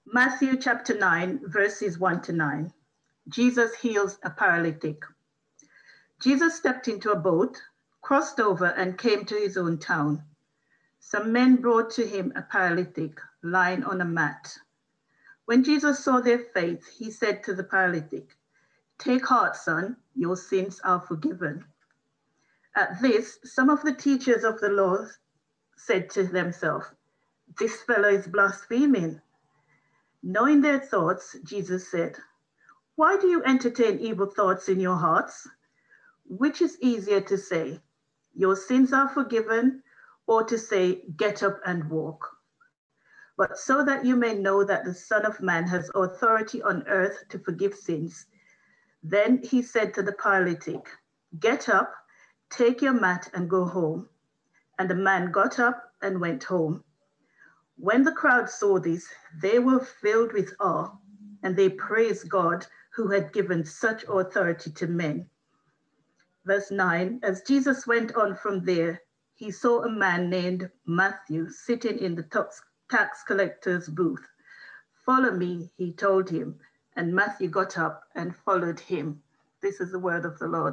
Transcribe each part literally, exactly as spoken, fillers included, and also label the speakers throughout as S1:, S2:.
S1: Matthew chapter nine, verses one to nine. Jesus heals a paralytic. Jesus stepped into a boat, crossed over, and came to his own town. Some men brought to him a paralytic lying on a mat. When Jesus saw their faith, he said to the paralytic, "Take heart, son, your sins are forgiven." At this, some of the teachers of the law said to themselves, "This fellow is blaspheming." Knowing their thoughts, Jesus said, "Why do you entertain evil thoughts in your hearts? Which is easier to say, 'Your sins are forgiven,' or to say, 'Get up and walk'? But so that you may know that the Son of Man has authority on earth to forgive sins." Then he said to the paralytic, "Get up, take your mat and go home." And the man got up and went home. When the crowd saw this, they were filled with awe, and they praised God who had given such authority to men. Verse nine, as Jesus went on from there, he saw a man named Matthew sitting in the tax collector's booth. "Follow me," he told him, and Matthew got up and followed him. This is the word of the Lord.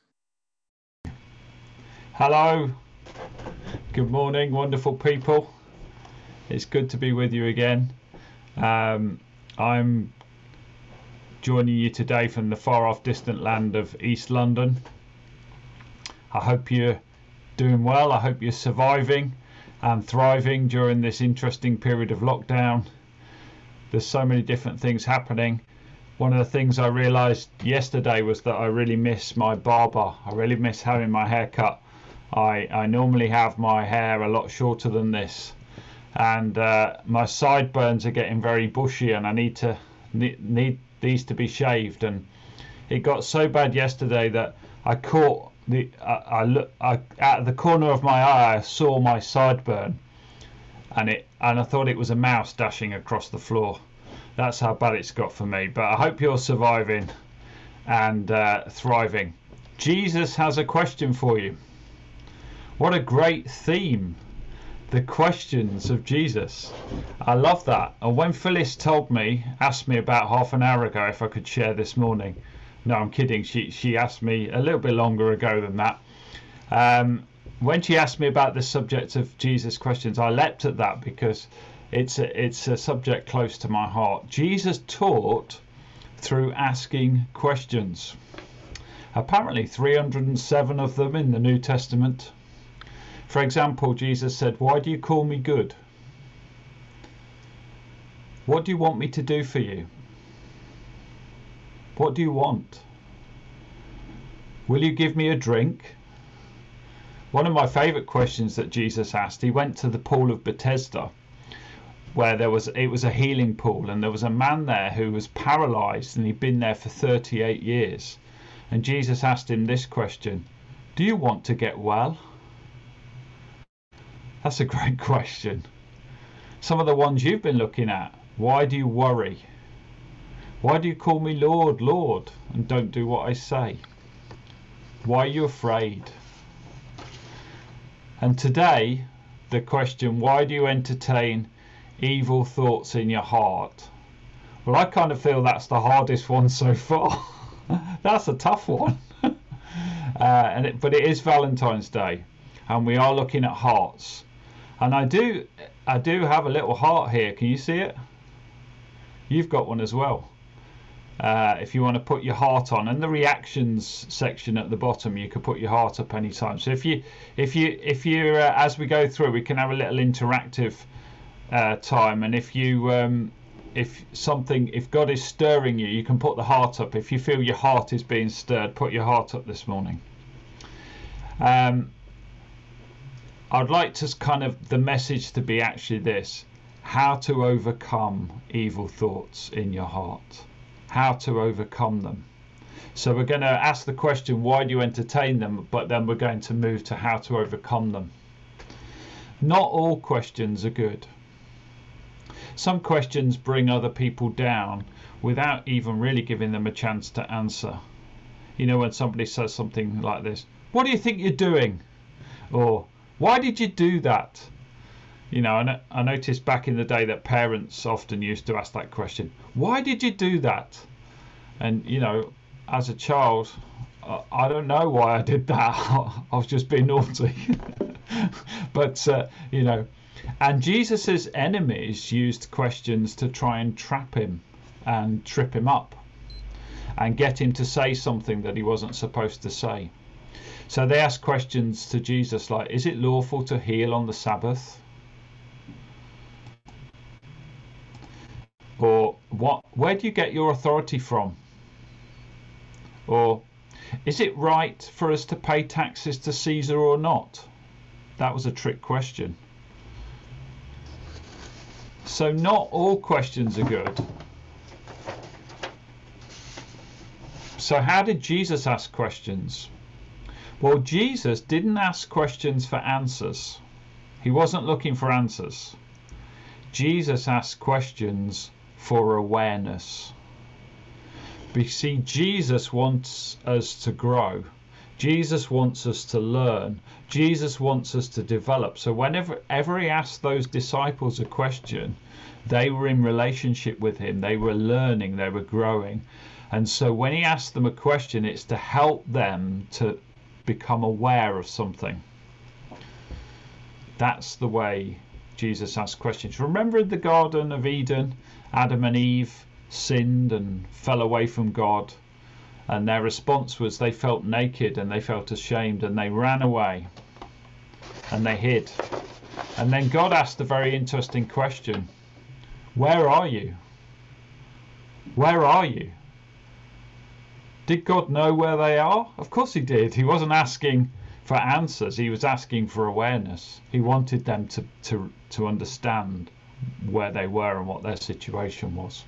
S2: Hello, good morning, wonderful people. It's good to be with you again. Um, I'm joining you today from the far off distant land of East London. I hope you're doing well. I hope you're surviving and thriving during this interesting period of lockdown. There's so many different things happening. One of the things I realized yesterday was that I really miss my barber. I really miss having my hair cut. I, I normally have my hair a lot shorter than this, and uh, my sideburns are getting very bushy, and I need to need, need these to be shaved. And it got so bad yesterday that I caught the I, I look I, out of the corner of my eye I saw my sideburn, and it and I thought it was a mouse dashing across the floor. That's how bad it's got for me. But I hope you're surviving and uh, thriving. Jesus has a question for you. What a great theme. The questions of Jesus. I love that. And when Phyllis told me, asked me about half an hour ago if I could share this morning. No, I'm kidding. She she asked me a little bit longer ago than that. Um, when she asked me about the subject of Jesus' questions, I leapt at that because it's a, it's a subject close to my heart. Jesus taught through asking questions. Apparently three hundred seven of them in the New Testament. For example, Jesus said, "Why do you call me good? What do you want me to do for you? What do you want? Will you give me a drink?" One of my favourite questions that Jesus asked, he went to the pool of Bethesda, where there was it was a healing pool, and there was a man there who was paralysed, and he'd been there for thirty-eight years. And Jesus asked him this question, "Do you want to get well?" That's a great question. Some of the ones you've been looking at. Why do you worry? Why do you call me Lord, Lord, and don't do what I say? Why are you afraid? And today, the question, why do you entertain evil thoughts in your heart? Well, I kind of feel that's the hardest one so far. That's a tough one. uh, and it, but it is Valentine's Day, and we are looking at hearts. And I do, I do have a little heart here. Can you see it? You've got one as well. Uh, if you want to put your heart on, and the reactions section at the bottom, you can put your heart up anytime. So if you, if you, if you, uh, as we go through, we can have a little interactive uh, time. And if you, um, if something, if God is stirring you, you can put the heart up. If you feel your heart is being stirred, put your heart up this morning. Um, I'd like to kind of the message to be actually this: how to overcome evil thoughts in your heart, how to overcome them. So we're going to ask the question, why do you entertain them? But then we're going to move to how to overcome them. Not all questions are good. Some questions bring other people down without even really giving them a chance to answer. You know, when somebody says something like this, "What do you think you're doing?" Or, "Why did you do that?" You know, and I noticed back in the day that parents often used to ask that question, why did you do that? And, you know, as a child, I don't know why I did that. I was just being naughty. But, uh, you know, and Jesus's enemies used questions to try and trap him and trip him up and get him to say something that he wasn't supposed to say. So they asked questions to Jesus like, is it lawful to heal on the Sabbath? Or what? Where do you get your authority from? Or is it right for us to pay taxes to Caesar or not? That was a trick question. So not all questions are good. So how did Jesus ask questions? Well, Jesus didn't ask questions for answers. He wasn't looking for answers. Jesus asked questions for awareness. But you see, Jesus wants us to grow. Jesus wants us to learn. Jesus wants us to develop. So whenever ever he asked those disciples a question, they were in relationship with him. They were learning. They were growing. And so when he asked them a question, it's to help them to become aware of something. That's the way Jesus asked questions. Remember in the Garden of Eden, Adam and Eve sinned and fell away from God, and their response was they felt naked and they felt ashamed and they ran away and they hid. And then God asked a very interesting question. Where are you? Where are you? Did God know where they are? Of course he did. He wasn't asking for answers. He was asking for awareness. He wanted them to, to, to understand where they were and what their situation was.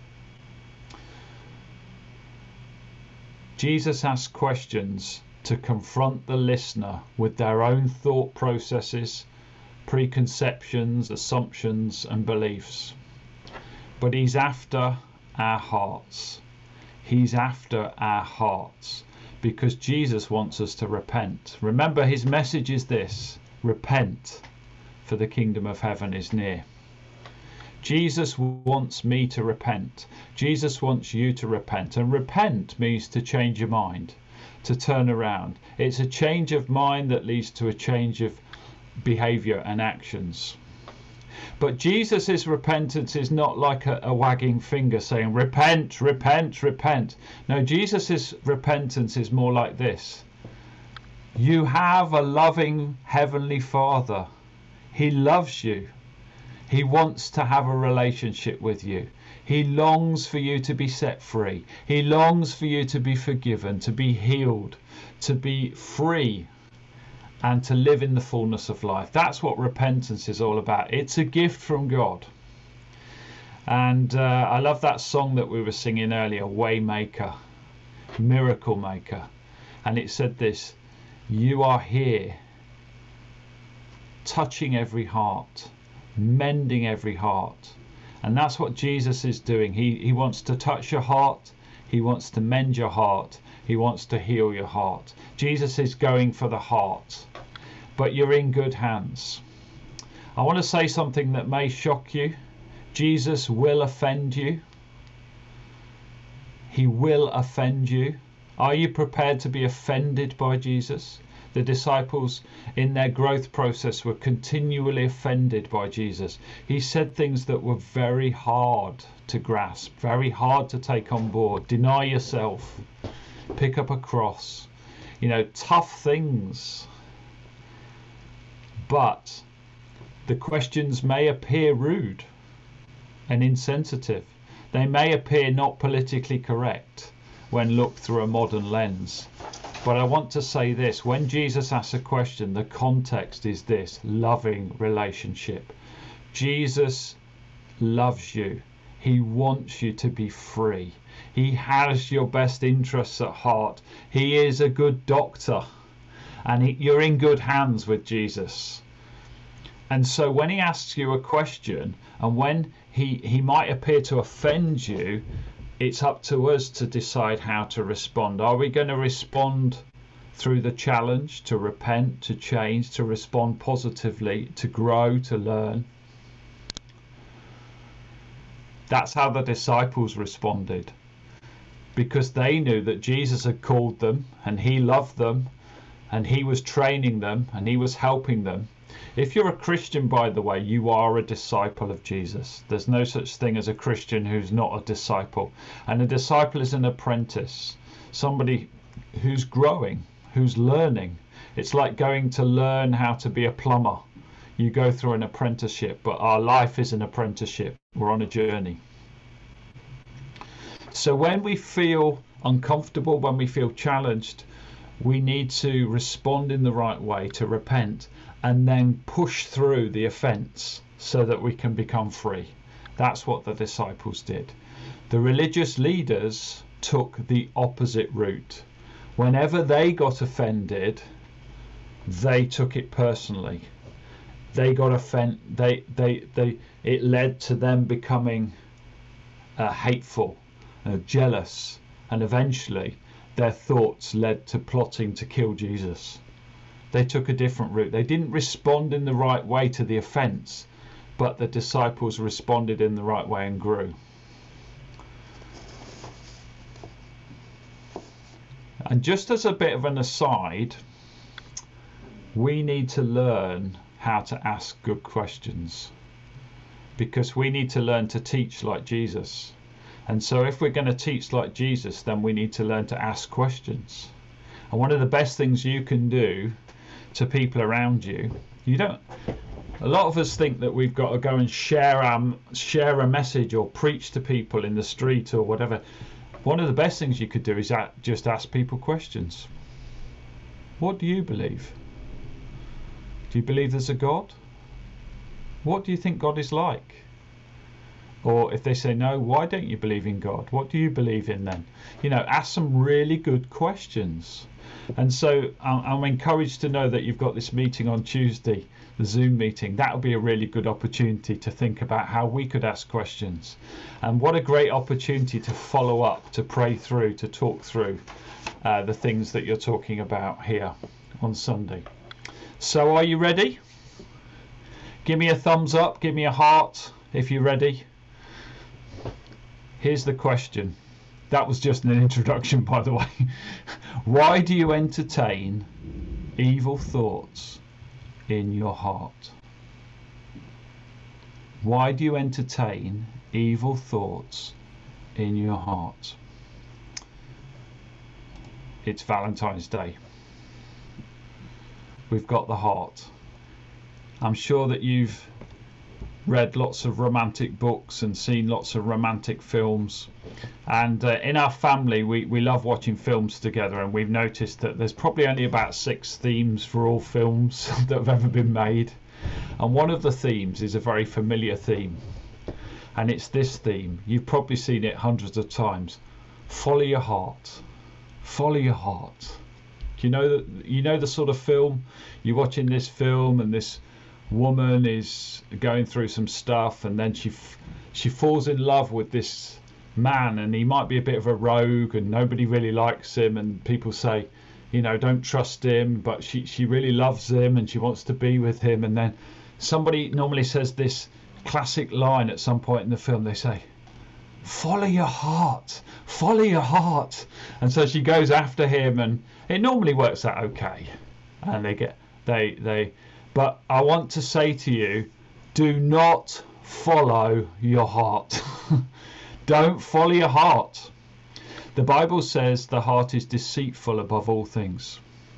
S2: Jesus asked questions to confront the listener with their own thought processes, preconceptions, assumptions, and beliefs. But he's after our hearts. He's after our hearts because Jesus wants us to repent. Remember, his message is this: repent, for the kingdom of heaven is near. Jesus wants me to repent. Jesus wants you to repent. And repent means to change your mind, to turn around. It's a change of mind that leads to a change of behavior and actions. But Jesus's repentance is not like a, a wagging finger saying, repent, repent, repent. No, Jesus's repentance is more like this. You have a loving heavenly Father. He loves you. He wants to have a relationship with you. He longs for you to be set free. He longs for you to be forgiven, to be healed, to be free, and to live in the fullness of life. That's what repentance is all about. It's a gift from God. And uh, I love that song that we were singing earlier, Waymaker, Miracle Maker. And it said this: you are here, touching every heart, mending every heart. And that's what Jesus is doing. He, he wants to touch your heart. He wants to mend your heart. He wants to heal your heart. Jesus is going for the heart. But you're in good hands. I want to say something that may shock you. Jesus will offend you. He will offend you. Are you prepared to be offended by Jesus? The disciples in their growth process were continually offended by Jesus. He said things that were very hard to grasp, very hard to take on board. Deny yourself, pick up a cross, you know, tough things. But the questions may appear rude and insensitive. They may appear not politically correct when looked through a modern lens. But I want to say this: when Jesus asks a question, the context is this: loving relationship. Jesus loves you. He wants you to be free. He has your best interests at heart. He is a good doctor, and he, you're in good hands with Jesus. And so when he asks you a question, and when he, he might appear to offend you, it's up to us to decide how to respond. Are we going to respond through the challenge, to repent, to change, to respond positively, to grow, to learn? That's how the disciples responded, because they knew that Jesus had called them and he loved them and he was training them and he was helping them. If you're a Christian, by the way, you are a disciple of Jesus. There's no such thing as a Christian who's not a disciple. And a disciple is an apprentice, somebody who's growing, who's learning. It's like going to learn how to be a plumber. You go through an apprenticeship, but our life is an apprenticeship. We're on a journey. So when we feel uncomfortable, when we feel challenged, we need to respond in the right way, to repent, and then push through the offense so that we can become free. That's what the disciples did. The religious leaders took the opposite route. Whenever they got offended, they took it personally. They got offended. They, they, they, it led to them becoming uh, hateful, uh, jealous, and eventually their thoughts led to plotting to kill Jesus. They took a different route. They didn't respond in the right way to the offense, but the disciples responded in the right way and grew. And just as a bit of an aside, we need to learn how to ask good questions, because we need to learn to teach like Jesus. And so if we're going to teach like Jesus, then we need to learn to ask questions. And one of the best things you can do to people around you, you don't, a lot of us think that we've got to go and share um share a message or preach to people in the street or whatever. One of the best things you could do is just ask people questions. What do you believe? Do you believe there's a God? What do you think God is like? Or if they say no, why don't you believe in God? What do you believe in then? You know, ask some really good questions. And so I'm, I'm encouraged to know that you've got this meeting on Tuesday, the Zoom meeting. That would be a really good opportunity to think about how we could ask questions. And what a great opportunity to follow up, to pray through, to talk through uh, the things that you're talking about here on Sunday. So are you ready? Give me a thumbs up, give me a heart if you're ready. Here's the question. That was just an introduction, by the way. Why do you entertain evil thoughts in your heart? Why do you entertain evil thoughts in your heart? It's Valentine's Day. We've got the heart. I'm sure that you've read lots of romantic books and seen lots of romantic films, and uh, in our family we, we love watching films together, and we've noticed that there's probably only about six themes for all films that have ever been made, and one of the themes is a very familiar theme, and it's this theme. You've probably seen it hundreds of times. Follow your heart. Follow your heart. You know that, you know the sort of film you're watching, this film, and this woman is going through some stuff, and then she f- she falls in love with this man, and he might be a bit of a rogue and nobody really likes him, and people say, you know, don't trust him, but she she really loves him and she wants to be with him. And then somebody normally says this classic line at some point in the film. They say, follow your heart, follow your heart. And so she goes after him, and it normally works out okay, and they get they they but I want to say to you, do not follow your heart. Don't follow your heart. The Bible says the heart is deceitful above all things.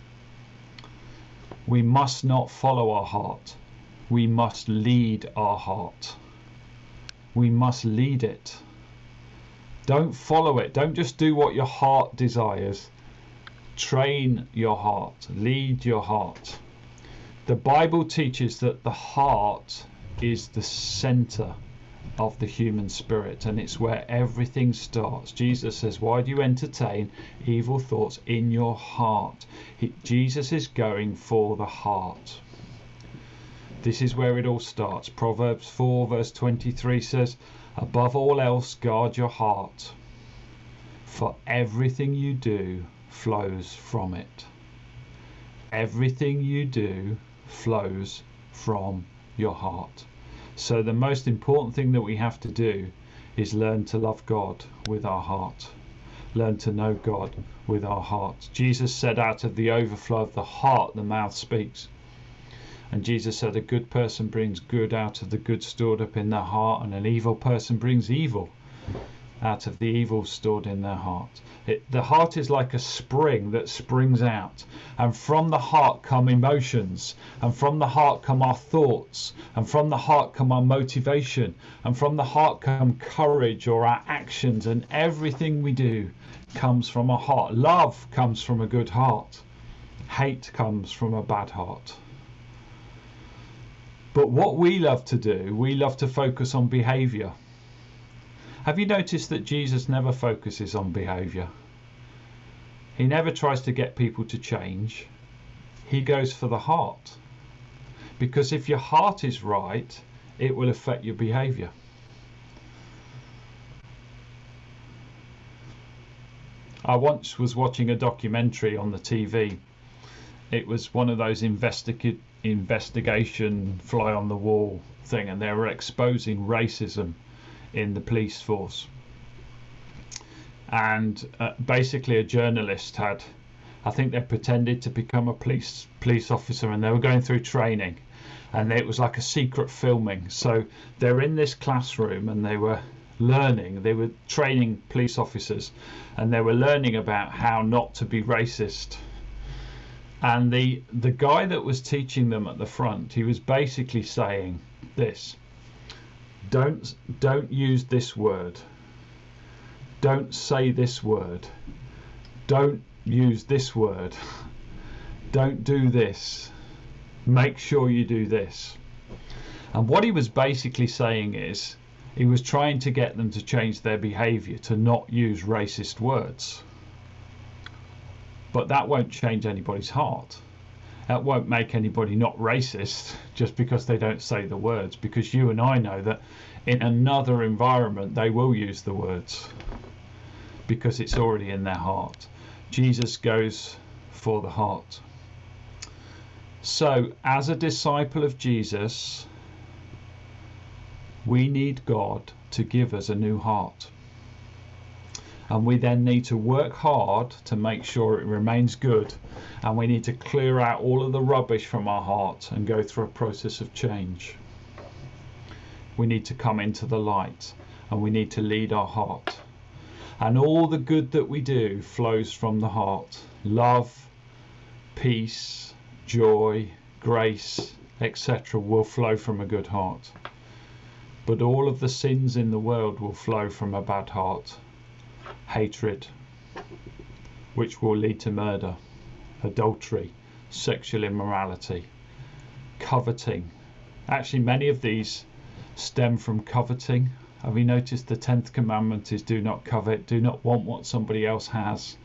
S2: We must not follow our heart. We must lead our heart. We must lead it. Don't follow it. Don't just do what your heart desires. Train your heart. Lead your heart. The Bible teaches that the heart is the center of the human spirit, and it's where everything starts. Jesus says, why do you entertain evil thoughts in your heart? He, Jesus is going for the heart. This is where it all starts. Proverbs four verse twenty-three says, above all else guard your heart, for everything you do flows from it. Everything you do flows from your heart. So the most important thing that we have to do is learn to love God with our heart. Learn to know God with our heart. Jesus said, out of the overflow of the heart, the mouth speaks. And Jesus said, a good person brings good out of the good stored up in their heart, and an evil person brings evil out of the evil stored in their heart. It, the heart is like a spring that springs out, and from the heart come emotions, and from the heart come our thoughts, and from the heart come our motivation, and from the heart come courage or our actions, and everything we do comes from our heart. Love comes from a good heart. Hate comes from a bad heart. But what we love to do, we love to focus on behavior. Have you noticed that Jesus never focuses on behavior? He never tries to get people to change. He goes for the heart. Because if your heart is right, it will affect your behavior. I once was watching a documentary on the T V. It was one of those investiga- investigation fly on the wall thing, and they were exposing racism in the police force. And uh, basically a journalist had, I think they pretended to become a police police officer, and they were going through training, and it was like a secret filming. So they're in this classroom and they were learning, they were training police officers, and they were learning about how not to be racist. And the the guy that was teaching them at the front, he was basically saying this: don't don't use this word, don't say this word, don't use this word, don't do this, make sure you do this. And what he was basically saying is, he was trying to get them to change their behavior to not use racist words. But that won't change anybody's heart. That won't make anybody not racist just because they don't say the words, because you and I know that in another environment they will use the words because it's already in their heart. Jesus goes for the heart. So as a disciple of Jesus, we need God to give us a new heart. And we then need to work hard to make sure it remains good, and we need to clear out all of the rubbish from our heart and go through a process of change. We need to come into the light, and we need to lead our heart, and all the good that we do flows from the heart. Love, peace, joy, grace, etc. will flow from a good heart, but all of the sins in the world will flow from a bad heart. Hatred, which will lead to murder, adultery, sexual immorality, coveting. Actually, many of these stem from coveting. Have you noticed the tenth commandment is do not covet, do not want what somebody else has,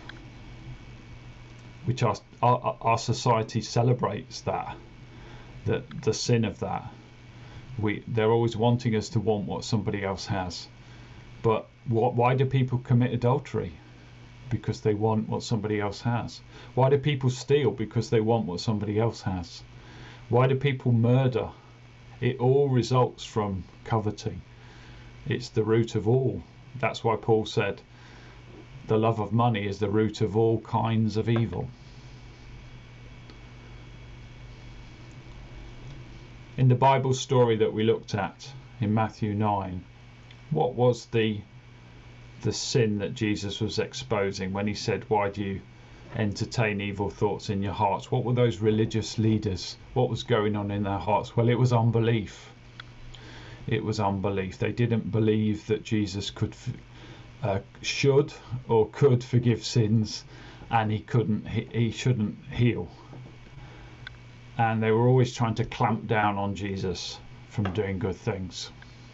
S2: which our, our, our society celebrates that, that the sin of that. We, they're always wanting us to want what somebody else has. But what, why do people commit adultery? Because they want what somebody else has. Why do people steal? Because they want what somebody else has. Why do people murder? It all results from coveting. It's the root of all. That's why Paul said the love of money is the root of all kinds of evil. In the Bible story that we looked at in Matthew nine, what was the the sin that Jesus was exposing when he said, why do you entertain evil thoughts in your hearts? What were those religious leaders? What was going on in their hearts? Well, it was unbelief. It was unbelief. They didn't believe that Jesus could, uh, should or could forgive sins, and he couldn't, he, he shouldn't heal. And they were always trying to clamp down on Jesus from doing good things.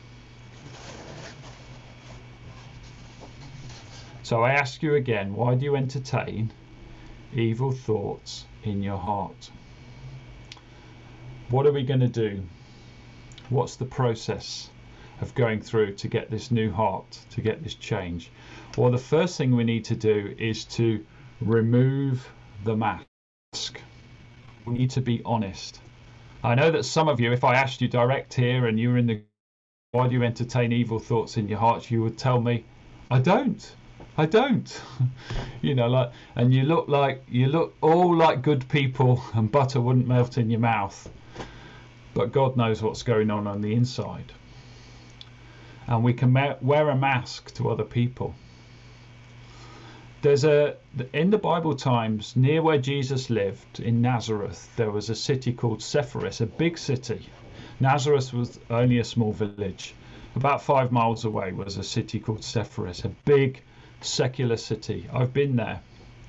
S2: So I ask you again, why do you entertain evil thoughts in your heart? What are we going to do? What's the process of going through to get this new heart, to get this change? Well, the first thing we need to do is to remove the mask. We need to be honest. I know that some of you, if I asked you direct here and you were in the why do you entertain evil thoughts in your hearts? You would tell me, I don't. I don't. You know, like, and you look like, you look all like good people and butter wouldn't melt in your mouth. But God knows what's going on on the inside. And we can wear a mask to other people. There's a, in the Bible times, near where Jesus lived in Nazareth, there was a city called Sepphoris, a big city. Nazareth was only a small village. About five miles away was a city called Sepphoris, a big secular city. I've been there.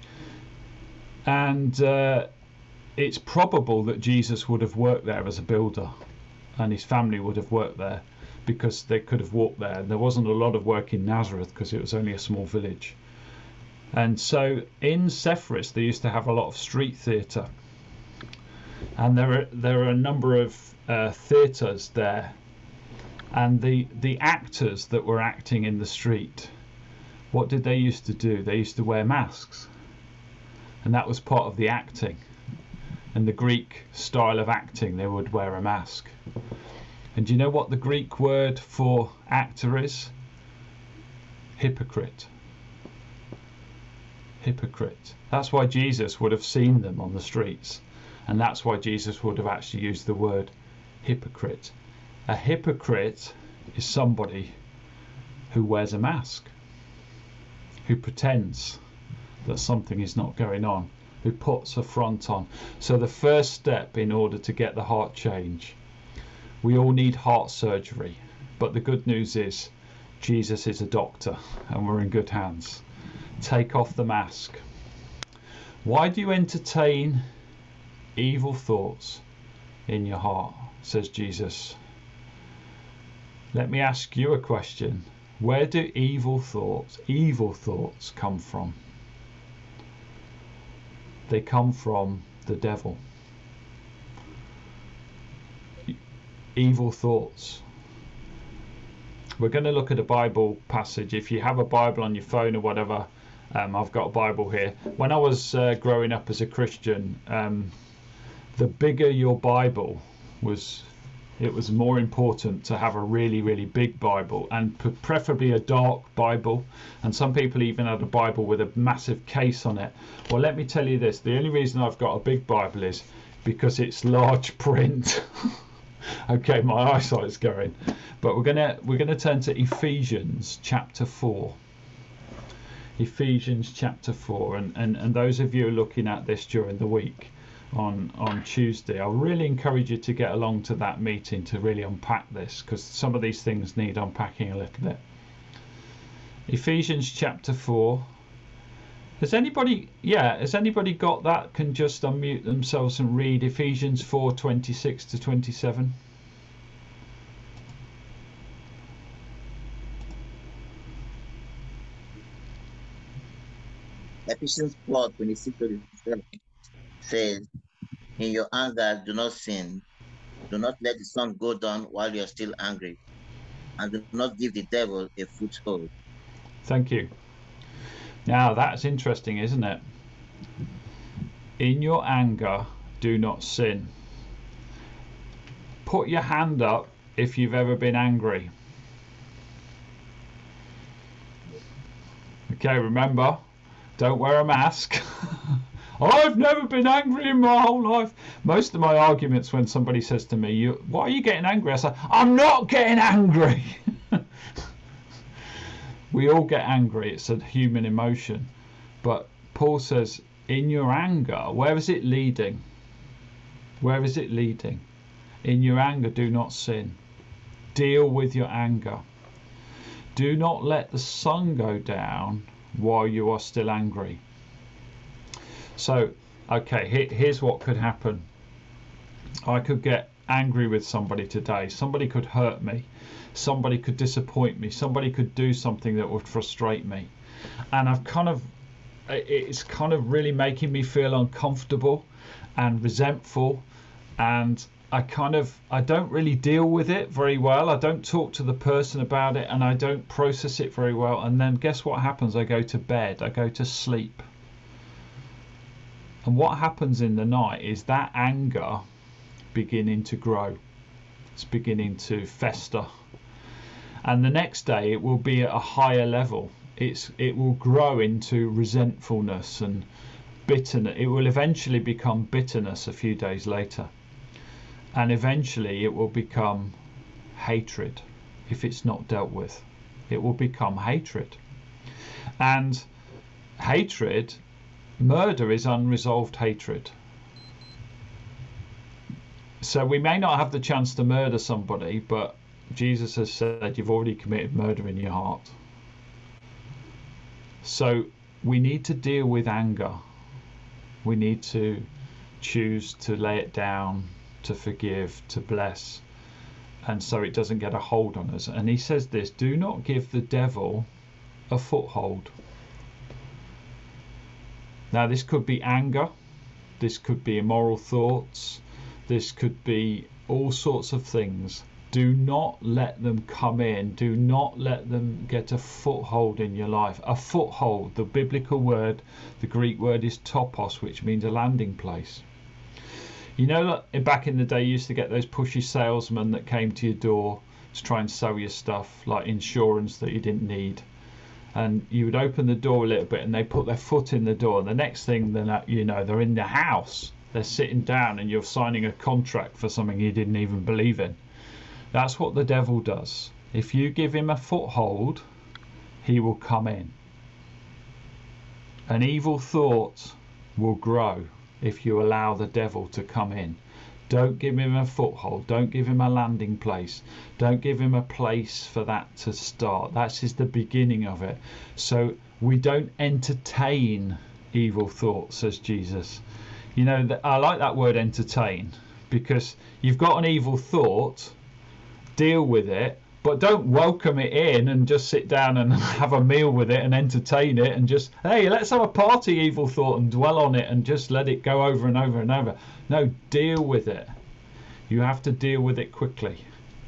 S2: And uh, it's probable that Jesus would have worked there as a builder, and his family would have worked there because they could have walked there. There wasn't a lot of work in Nazareth because it was only a small village. And so in Sepphoris they used to have a lot of street theatre, and there are there are a number of uh, theatres there, and the the actors that were acting in the street, what did they used to do? They used to wear masks, and that was part of the acting. And the Greek style of acting, they would wear a mask. And do you know what the Greek word for actor is? Hypocrite. Hypocrite. That's why Jesus would have seen them on the streets, and that's why Jesus would have actually used the word hypocrite. A hypocrite is somebody who wears a mask, who pretends that something is not going on, who puts a front on. So the first step in order to get the heart change, we all need heart surgery, but the good news is Jesus is a doctor and we're in good hands. Take off the mask. Why do you entertain evil thoughts in your heart, says Jesus. Let me ask you a question. Where do evil thoughts, evil thoughts come from? They come from the devil. Evil thoughts. We're going to look at a Bible passage. If you have a Bible on your phone or whatever, um, I've got a Bible here. When I was uh, growing up as a Christian, um, the bigger your Bible was, it was more important to have a really, really big Bible, and preferably a dark Bible. And some people even had a Bible with a massive case on it. Well, let me tell you this. The only reason I've got a big Bible is because it's large print. Okay, my eyesight's going. But we're gonna we're gonna turn to Ephesians chapter four. Ephesians chapter four, and, and, and those of you looking at this during the week on on Tuesday, I really encourage you to get along to that meeting to really unpack this, because some of these things need unpacking a little bit. Ephesians chapter four. Has anybody yeah, has anybody got that? Can just unmute themselves and read Ephesians four twenty-six to twenty-seven.
S3: Ephesians four twenty-six to twenty-seven says, in your anger, do not sin. Do not let the sun go down while you are still angry. And do not give the devil a foothold.
S2: Thank you. Now that's interesting, isn't it? In your anger, do not sin. Put your hand up if you've ever been angry. Okay, remember, don't wear a mask. I've never been angry in my whole life. Most of my arguments when somebody says to me, "You, why are you getting angry?" I say, I'm not getting angry. We all get angry. It's a human emotion. But Paul says, in your anger, where is it leading? Where is it leading? In your anger, do not sin. Deal with your anger. Do not let the sun go down while you are still angry. So, okay, here, here's what could happen. I could get angry with somebody today. Somebody could hurt me. Somebody could disappoint me. Somebody could do something that would frustrate me. And I've kind of, it's kind of really making me feel uncomfortable and resentful. And I kind of, I don't really deal with it very well. I don't talk to the person about it, and I don't process it very well. And then guess what happens? I go to bed. I go to sleep. And what happens in the night is that anger beginning to grow. It's beginning to fester. And the next day it will be at a higher level. It's it will grow into resentfulness and bitterness. It will eventually become bitterness a few days later, and eventually it will become hatred. If it's not dealt with, it will become hatred. And hatred, murder is unresolved hatred. So we may not have the chance to murder somebody, but Jesus has said you've already committed murder in your heart. So we need to deal with anger. We need to choose to lay it down, to forgive, to bless, and so it doesn't get a hold on us. And he says this, do not give the devil a foothold. Now this could be anger, this could be immoral thoughts, this could be all sorts of things. Do not let them come in. Do not let them get a foothold in your life. A foothold, the biblical word, the Greek word is topos, which means a landing place. You know, back in the day, you used to get those pushy salesmen that came to your door to try and sell you stuff like insurance that you didn't need. And you would open the door a little bit and they put their foot in the door. And the next thing then, you know, they're in the house. They're sitting down and you're signing a contract for something you didn't even believe in. That's what the devil does. If you give him a foothold, he will come in. An evil thought will grow if you allow the devil to come in. Don't give him a foothold. Don't give him a landing place. Don't give him a place for that to start. That's just the beginning of it. So we don't entertain evil thoughts, says Jesus. You know, I like that word entertain, because you've got an evil thought, deal with it, but don't welcome it in and just sit down and have a meal with it and entertain it and just, hey, let's have a party, evil thought, and dwell on it and just let it go over and over and over. No, deal with it. You have to deal with it quickly.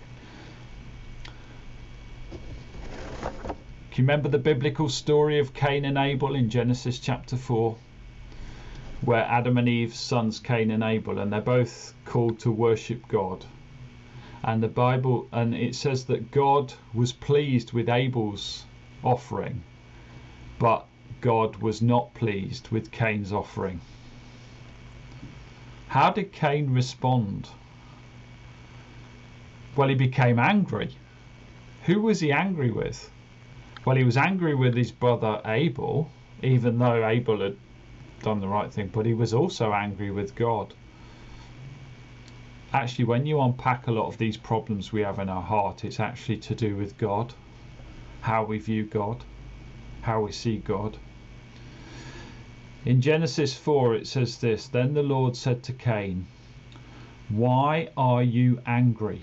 S2: Can you remember the biblical story of Cain and Abel in Genesis chapter four, where Adam and Eve's sons, Cain and Abel, and they're both called to worship God? And the Bible, and it says that God was pleased with Abel's offering, but God was not pleased with Cain's offering. How did Cain respond? Well, he became angry. Who was he angry with? Well, he was angry with his brother Abel, even though Abel had done the right thing, but he was also angry with God. Actually, when you unpack a lot of these problems we have in our heart, it's actually to do with God, how we view God, how we see God. In Genesis four, it says this, then the Lord said to Cain, why are you angry?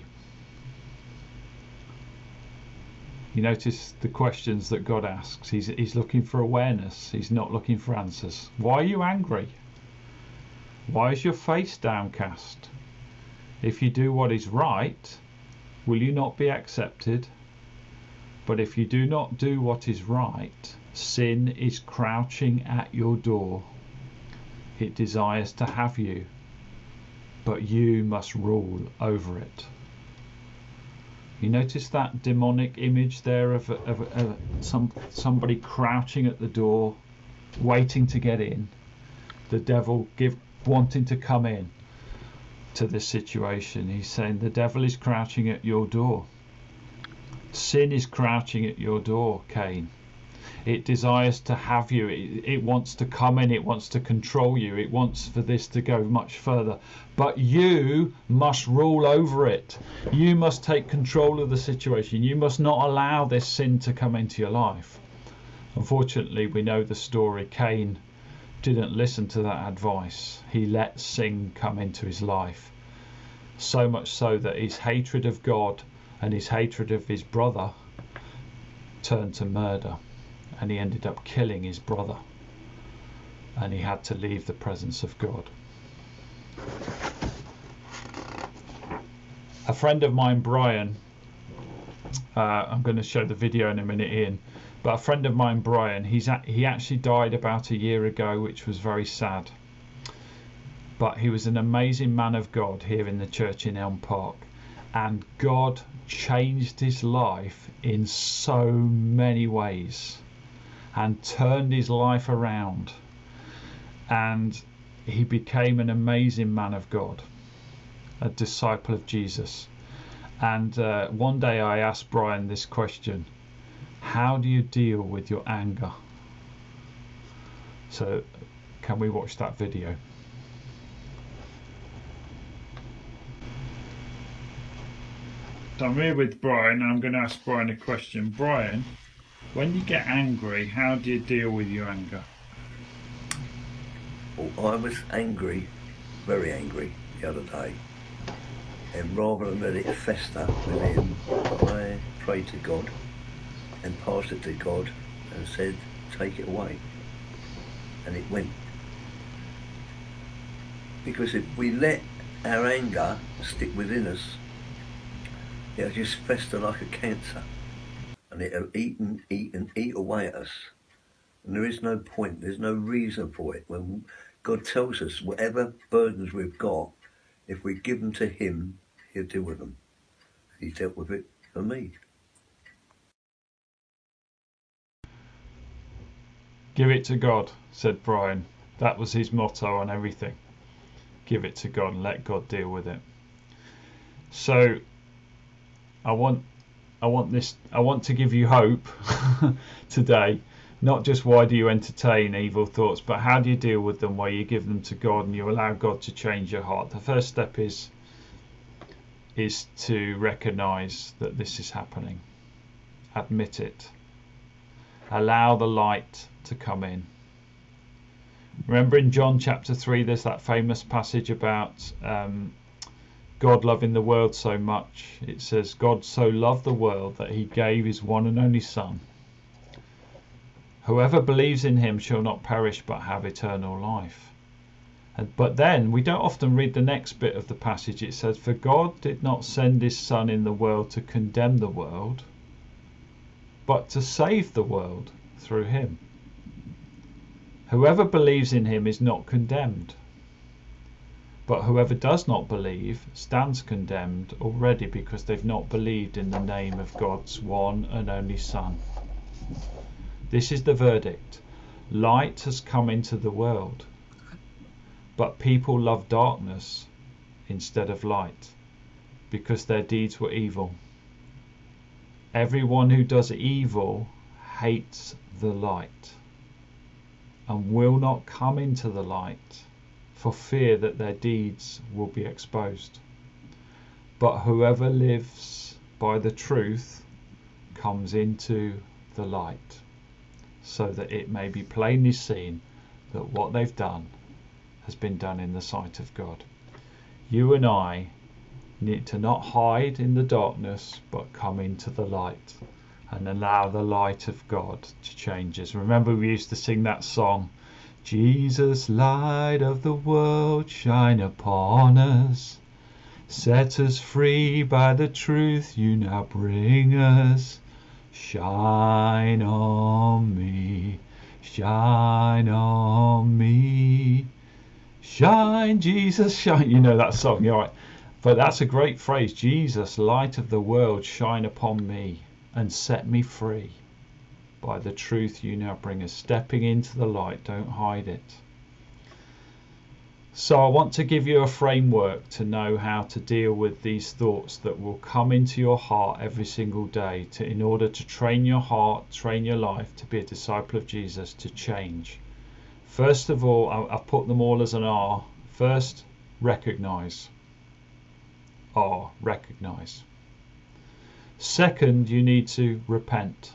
S2: You notice the questions that God asks. He's, he's looking for awareness. He's not looking for answers. Why are you angry? Why is your face downcast? If you do what is right, will you not be accepted? But if you do not do what is right, sin is crouching at your door. It desires to have you, but you must rule over it. You notice that demonic image there of, of, of some somebody crouching at the door, waiting to get in. The devil give wanting to come in to this situation. He's saying the devil is crouching at your door. Sin is crouching at your door, Cain. It desires to have you. It, it wants to come in. It wants to control you. It wants for this to go much further. But you must rule over it. You must take control of the situation. You must not allow this sin to come into your life. Unfortunately, we know the story. Cain didn't listen to that advice. He let sin come into his life. So much so that his hatred of God and his hatred of his brother turned to murder. And he ended up killing his brother. And he had to leave the presence of God. A friend of mine, Brian, uh, I'm going to show the video in a minute, Ian. But a friend of mine, Brian, he's a, he actually died about a year ago, which was very sad. But he was an amazing man of God here in the church in Elm Park. and God changed his life in so many ways and turned his life around, and he became an amazing man of God, a disciple of Jesus. And uh, one day I asked Brian this question: how do you deal with your anger? So can we watch that video? So I'm here with Brian, and I'm going to ask Brian a question. Brian, when you get angry, how do you deal with your anger?
S4: Well, I was angry, very angry, the other day. And rather than let it fester within, I prayed to God and passed it to God and said, take it away. And it went. Because if we let our anger stick within us, it'll just fester like a cancer. And it'll eat and eat and eat away at us. And there is no point, there's no reason for it. When God tells us whatever burdens we've got, if we give them to him, he'll deal with them. He dealt with it for me.
S2: Give it to God, said Brian. That was his motto on everything. Give it to God and let God deal with it. So I want I want this I want to give you hope today. Not just why do you entertain evil thoughts, but how do you deal with them, where you give them to God and you allow God to change your heart. The first step is is to recognize that this is happening. Admit it. Allow the light to come in. Remember in John chapter three, there's that famous passage about um, God loving the world so much. It says, God so loved the world that he gave his one and only Son. Whoever believes in him shall not perish but have eternal life. And, but then we don't often read the next bit of the passage. It says, for God did not send his Son in the world to condemn the world, but to save the world through him. Whoever believes in him is not condemned, but whoever does not believe stands condemned already, because they've not believed in the name of God's one and only Son. This is the verdict. Light has come into the world, but people love darkness instead of light, because their deeds were evil. Everyone who does evil hates the light and will not come into the light for fear that their deeds will be exposed. But whoever lives by the truth comes into the light, so that it may be plainly seen that what they've done has been done in the sight of God. You and I need to not hide in the darkness, but come into the light and allow the light of God to change us. Remember, we used to sing that song, Jesus, light of the world, shine upon us. Set us free by the truth you now bring us. Shine on me, shine on me. Shine, Jesus, shine. You know that song, you're right. But that's a great phrase. Jesus, light of the world, shine upon me and set me free by the truth you now bring us. Stepping into the light, don't hide it. So I want to give you a framework to know how to deal with these thoughts that will come into your heart every single day, to, in order to train your heart, train your life to be a disciple of Jesus, to change. First of all, I've put them all as an R. First, recognize. R, recognize. Second, you need to repent.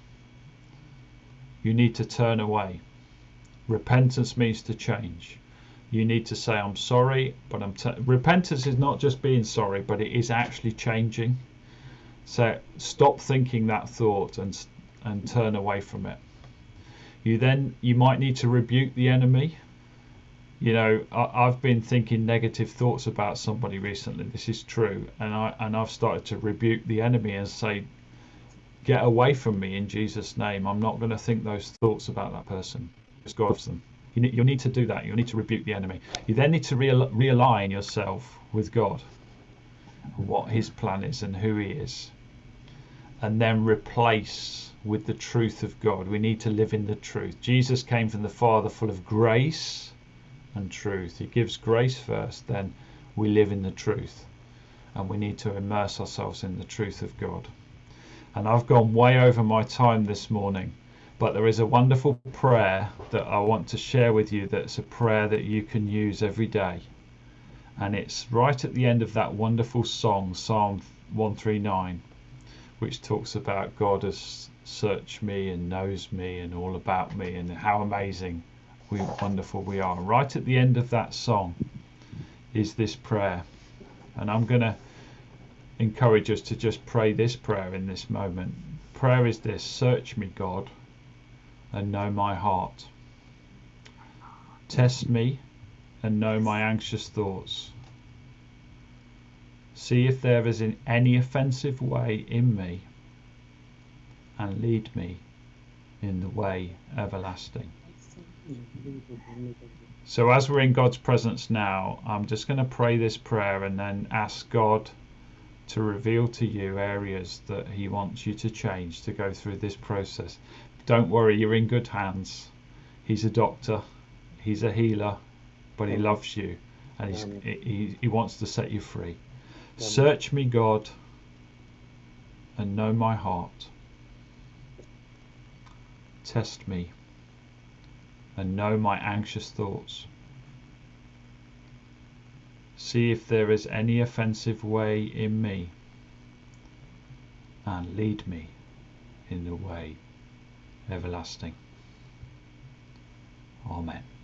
S2: You need to turn away. Repentance means to change. You need to say, I'm sorry, but I'm t repentance is not just being sorry, but it is actually changing. So stop thinking that thought and and turn away from it. You then you might need to rebuke the enemy. You know, I, I've been thinking negative thoughts about somebody recently. This is true, and I and I've started to rebuke the enemy and say, get away from me in Jesus' name. I'm not going to think those thoughts about that person. Just God loves them. You need, you'll need to do that. You'll need to rebuke the enemy. You then need to real, realign yourself with God. what his plan is and who he is, and then replace with the truth of God. We need to live in the truth. Jesus came from the Father full of grace and truth. He gives grace first, then we live in the truth, and we need to immerse ourselves in the truth of God. And I've gone way over my time this morning, but there is a wonderful prayer that I want to share with you that's a prayer that you can use every day. And it's right at the end of that wonderful song, Psalm one thirty-nine, which talks about God has searched me and knows me and all about me and how amazing, we wonderful we are. And right at the end of that song is this prayer. And I'm going to encourage us to just pray this prayer in this moment. Prayer is this: search me, God, and know my heart. Test me and know my anxious thoughts. See if there is in any offensive way in me, and lead me in the way everlasting. So as we're in God's presence now, I'm just going to pray this prayer and then ask God to reveal to you areas that he wants you to change, to go through this process. Don't worry, you're in good hands. He's a doctor, he's a healer, but he loves you, and he's, he, he wants to set you free. Search me, God, and know my heart. Test me and know my anxious thoughts. See if there is any offensive way in me, and lead me in the way everlasting. Amen.